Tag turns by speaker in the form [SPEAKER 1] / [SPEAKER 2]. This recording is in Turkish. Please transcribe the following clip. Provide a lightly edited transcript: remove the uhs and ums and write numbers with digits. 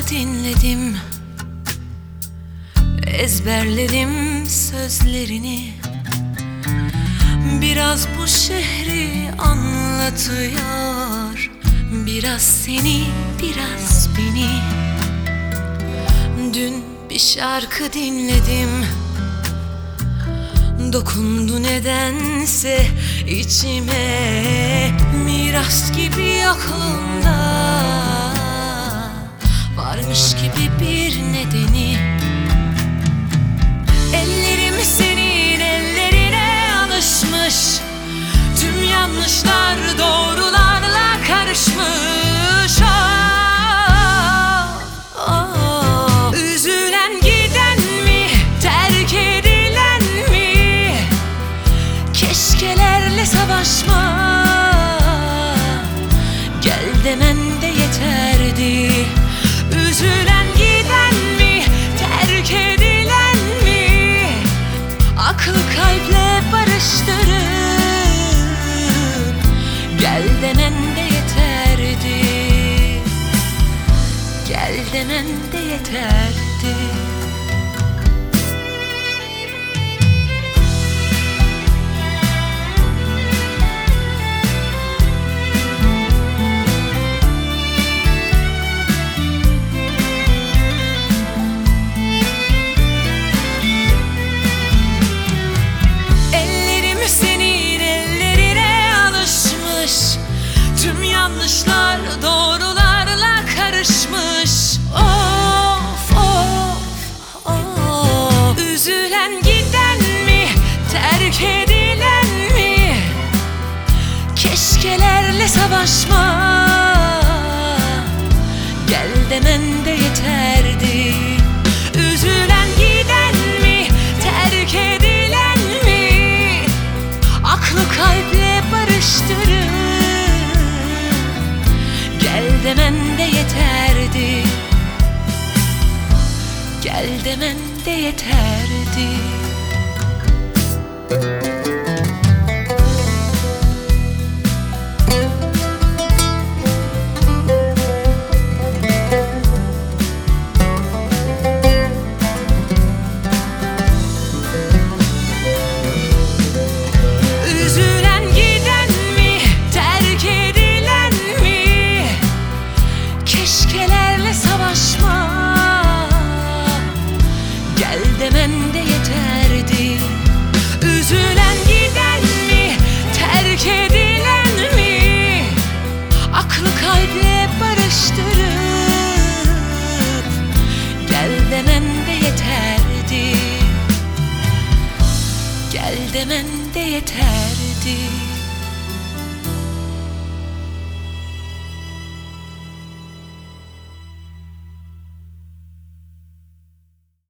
[SPEAKER 1] dinledim, ezberledim sözlerini. Biraz bu şehri anlatıyor, biraz seni, biraz beni. Dün bir şarkı dinledim, dokundu nedense içime. Miras gibi yokluğunda varmış gibi bir nedeni. Ellerim senin ellerine alışmış, tüm yanlışlar doğrularla karışmış. Üzülen giden mi, terk edilen mi? Keşkelerle savaşma, gel demen de yeterdi. Üzülen giden mi, terk edilen mi? Akıl kalple barıştırıp gel demen de yeterdi. Gel demen de yeterdi. Yanlışlar doğrularla karışmış. Of of of. Üzülen giden mi, terk edilen mi? Keşkelerle savaşma, gel demen de yeterdi. Üzülen giden mi, terk edilen mi? Aklı kalple barıştırır, gel demen de yeterdi. Gel demen de yeterdi. Keşkelerle savaşma, gel demen de yeterdi. Üzülen giden mi, terk edilen mi? Aklı kalple barıştırıp gel demen de yeterdi. Gel demen de yeterdi.